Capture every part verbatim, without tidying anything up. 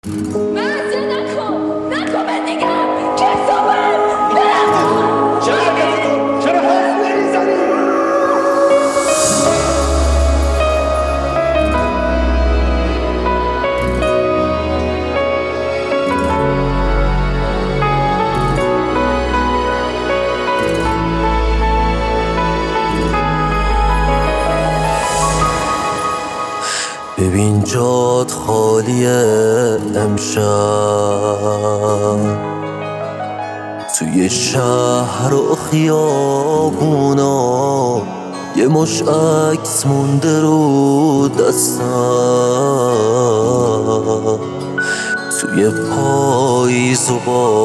معصیه نکن نکن به دیگم کسافت برم چرا کن؟ چرا حرف نمیزنی؟ ببین جات خالیه امشب، توی شهر و خیابونا یه مش عکس مونده رو دستم، توی پاییز و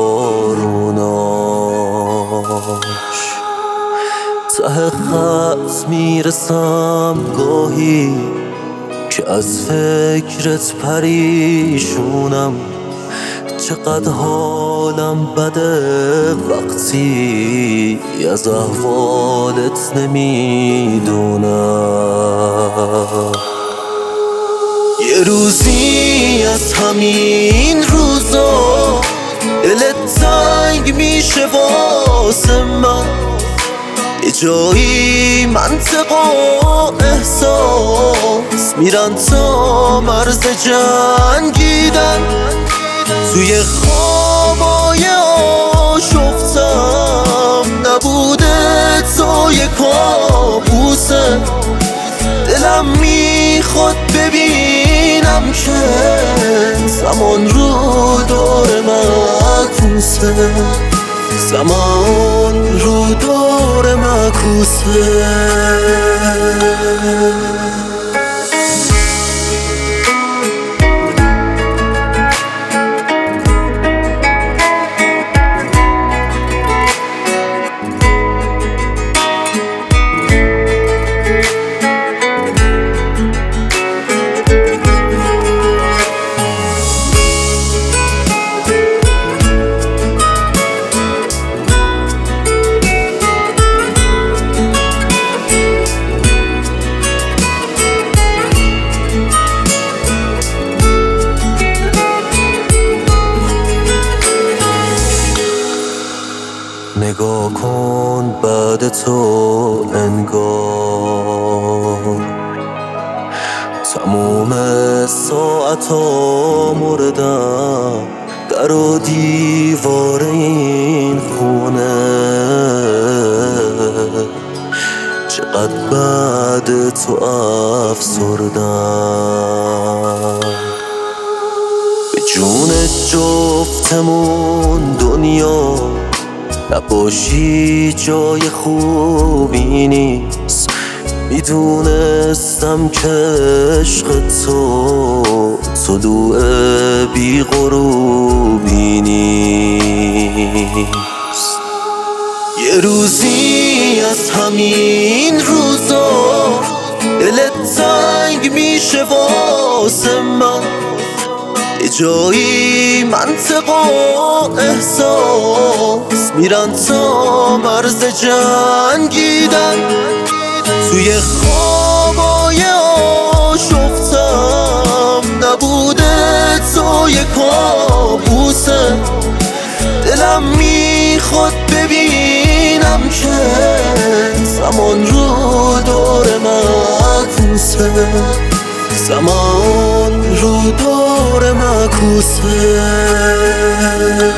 باروناش ته خط میرسم گاهی که از فکرت پریشونم. چقدر حالم بده وقتی از احوالت نمیدونم. یه روزی از همین روزا دلت تنگ میشه واسه من، یه جایی منطق و احساس میرن تا مرز جنگیدن. توی خوابای آشفتم نبوده تو یه کابوسه، دلم میخواد ببینم که زمان رو دور معکوسه، زمان رو دور معکوسه. نگاه کن بعد تو انگار تموم ساعتا مردم در و دیوار این خونه. چقدر بعد تو افسردم، به جون جفتمون دنیا نباشی جای خوبی نیست. میدونستم که عشق تو طلوع بی غروبی نیست. یه روزی از همین روزا دلت تنگ میشه واسه من، یه جایی منطق و احساس میرن تا مرز جنگیدن. توی خوابای آشفتم نبوده تو یه کابوسه، دلم میخواد ببینم که زمان رو دور معکوسه، زمان رو دور معکوسه.